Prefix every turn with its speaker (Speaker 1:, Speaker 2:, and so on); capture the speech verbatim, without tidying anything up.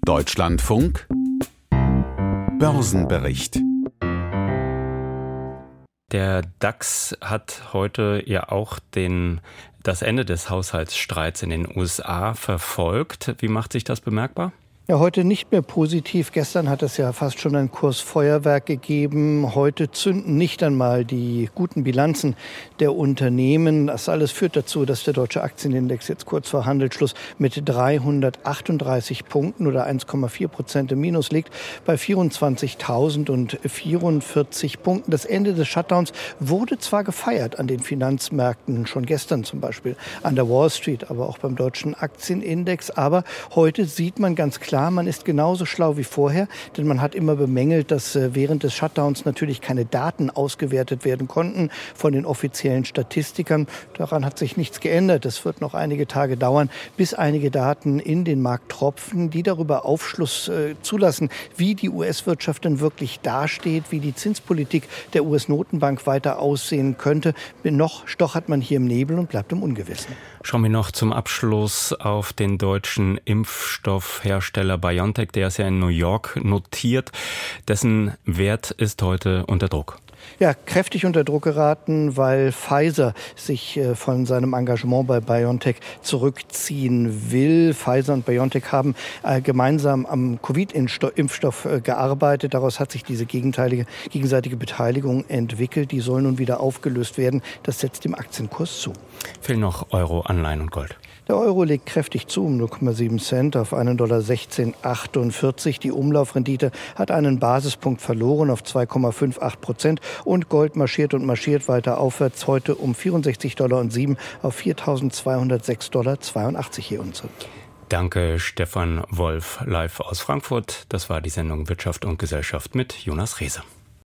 Speaker 1: Deutschlandfunk Börsenbericht.
Speaker 2: Der DAX hat heute ja auch den, das Ende des Haushaltsstreits in den U S A verfolgt. Wie macht sich das bemerkbar?
Speaker 3: Ja, heute nicht mehr positiv. Gestern hat es ja fast schon ein Kursfeuerwerk gegeben. Heute zünden nicht einmal die guten Bilanzen der Unternehmen. Das alles führt dazu, dass der deutsche Aktienindex jetzt kurz vor Handelsschluss mit dreihundertachtunddreißig Punkten oder eins Komma vier Prozent im Minus liegt bei vierundzwanzigtausendvierundvierzig Punkten. Das Ende des Shutdowns wurde zwar gefeiert an den Finanzmärkten, schon gestern zum Beispiel an der Wall Street, aber auch beim deutschen Aktienindex. Aber heute sieht man ganz klar, man ist genauso schlau wie vorher, denn man hat immer bemängelt, dass während des Shutdowns natürlich keine Daten ausgewertet werden konnten von den offiziellen Statistikern. Daran hat sich nichts geändert. Es wird noch einige Tage dauern, bis einige Daten in den Markt tropfen, die darüber Aufschluss äh, zulassen, wie die U S-Wirtschaft denn wirklich dasteht, wie die Zinspolitik der U S-Notenbank weiter aussehen könnte. Noch stochert man hier im Nebel und bleibt im Ungewissen.
Speaker 2: Schauen wir noch zum Abschluss auf den deutschen Impfstoffhersteller BioNTech, der ist ja in New York notiert. Dessen Wert ist heute unter Druck.
Speaker 3: Ja, kräftig unter Druck geraten, weil Pfizer sich äh, von seinem Engagement bei BioNTech zurückziehen will. Pfizer und BioNTech haben äh, gemeinsam am Covid-Impfstoff äh, gearbeitet. Daraus hat sich diese gegenteilige, gegenseitige Beteiligung entwickelt. Die soll nun wieder aufgelöst werden. Das setzt dem Aktienkurs zu.
Speaker 2: Fehlen noch Euro, Anleihen und Gold.
Speaker 3: Der Euro legt kräftig zu um null Komma sieben Cent auf einen Dollar sechzehn achtundvierzig. Die Umlaufrendite hat einen Basispunkt verloren auf zwei Komma achtundfünfzig Prozent. Und Gold marschiert und marschiert weiter aufwärts. Heute um vierundsechzig Komma sieben Dollar auf viertausendzweihundertsechs Komma zweiundachtzig Dollar hier und so.
Speaker 2: Danke, Stefan Wolf, live aus Frankfurt. Das war die Sendung Wirtschaft und Gesellschaft mit Jonas Rehse.